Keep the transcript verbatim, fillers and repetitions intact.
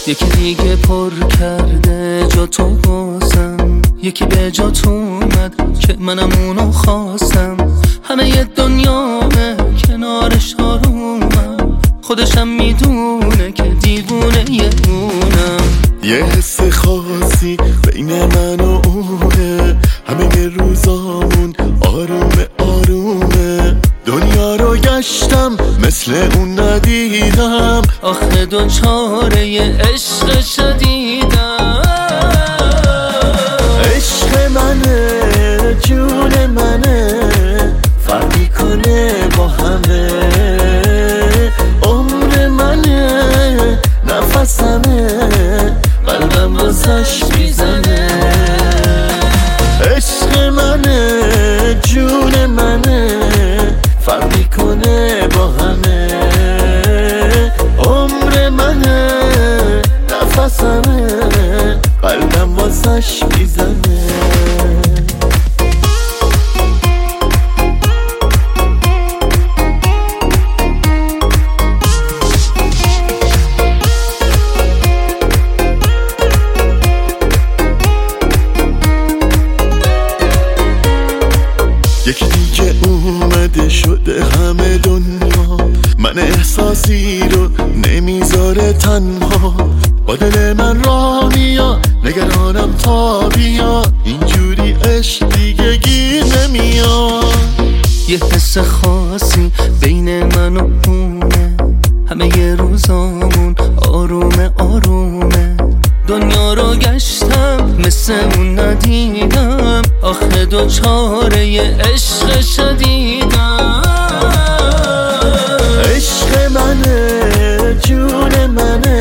یکی دیگه پر کرده جا تو بازم، یکی به جا تو اومد که منم اونو خواستم. همه ی دنیامه کنارش آرومم، خودشم میدونه که دیوونه یه اونم. یه حس خاصی بین من و اونه، همه روزامون آرومه آرومه. دنیا رو گشتم مثل اون ندیدم، آخه دو چاره یه عشق شدیدم. عشق منه جون منه، فرقی کنه با همه. عمر منه نفسمه، قلبم واسش میزنه. عشق منه جون منه، فرقی کنه با همه. عمر منه نفسمه، قلبم واسش میزنه. یکی دیگه اومده شده همه دنیا، من احساسی رو نمیذاره تنها. با دل من را میاد نگرانم تا بیاد، اینجوری عشق دیگه گیر نمیاد. یه حس خاصی بین من و اونه، همه ی روزامون آرومه آرومه. دنیا رو گشتم مثل اون ندیدم، آخه دو چاره یه عشق شدیدم. عشق منه جون منه،